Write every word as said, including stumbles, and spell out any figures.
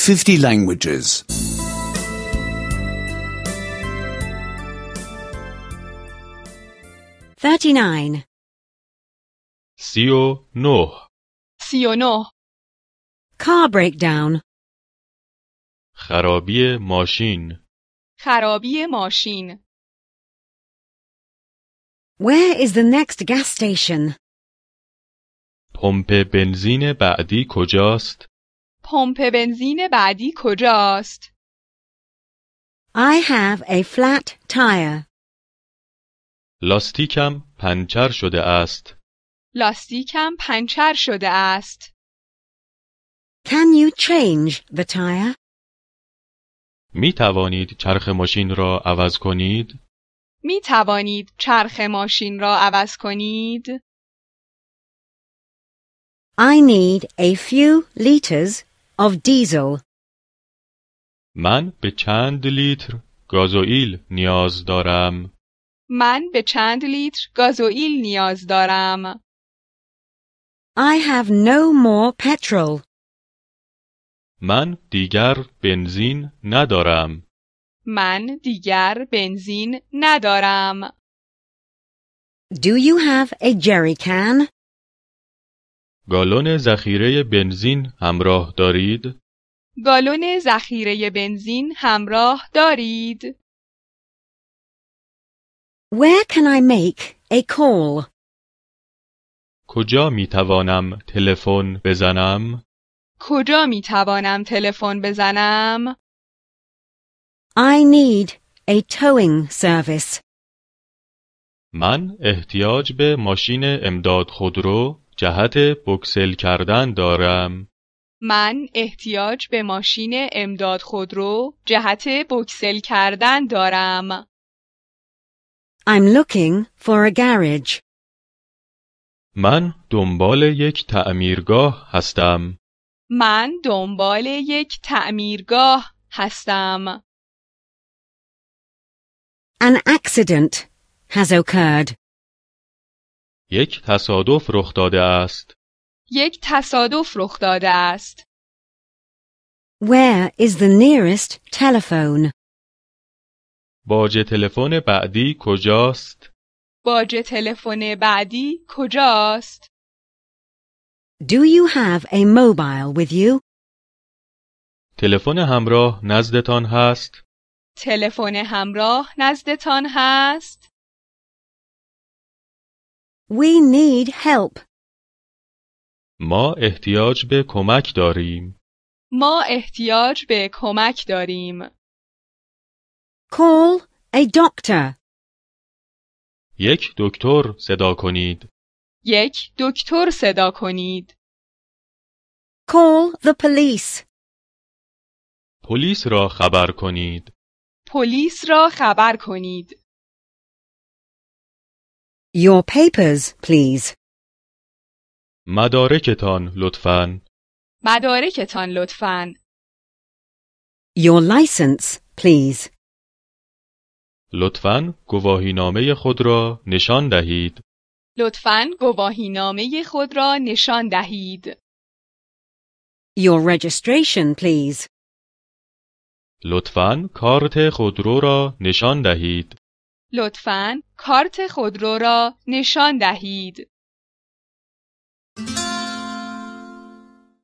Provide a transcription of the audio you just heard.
fifty languages. thirty-nine. سی و نه. سی و نه. Car breakdown. خرابی ماشین. خرابی ماشین. Where is the next gas station? پمپ بنزین بعدی کجاست؟ پمپ بنزین بعدی کجاست؟ I have a flat tire. لاستیکم پنچر شده است. لاستیکم پنچر شده است. Can you change the tire? می توانید چرخ ماشین را عوض کنید؟ می توانید چرخ ماشین را عوض کنید؟ I need a few liters of diesel. من به چند لیتر گازوئیل نیاز دارم. من به چند لیتر گازوئیل نیاز دارم. I have no more petrol. من دیگر بنزین ندارم. من دیگر بنزین ندارم. Do you have a jerry can? گالون ذخیره بنزین همراه دارید؟ گالون ذخیره بنزین همراه دارید؟ Where can I make a call? کجا می توانم تلفن بزنم؟ کجا می توانم تلفن بزنم؟ I need a towing service. من احتیاج به ماشین امداد خودرو جهت بوکسل کردن دارم. من احتیاج به ماشین امداد خودرو جهت بوکسل کردن دارم. I'm looking for a garage. من دنبال یک تعمیرگاه هستم. من دنبال یک تعمیرگاه هستم. An accident has occurred. یک تصادف رخ داده است. یک تصادف رخ داده است. Where is the nearest telephone? باج تلفن بعدی کجاست؟ باج تلفن بعدی کجاست؟ Do you have a mobile with you? تلفن همراه نزدتان هست؟ تلفن همراه نزدتان هست؟ We need help. ما احتیاج به کمک داریم. ما احتیاج به کمک داریم. Call a doctor. یک دکتر صدا کنید. یک دکتر صدا کنید. Call the police. پلیس را خبر کنید. پلیس را خبر کنید. Your papers, please. مدارکتان لطفاً. مدارکتان لطفاً. Your license, please. لطفاً گواهینامه خود را نشان دهید. لطفاً گواهینامه خود را نشان دهید. Your registration, please. لطفاً کارت خودرو را نشان دهید. لطفاً کارت خودرو را نشان دهید.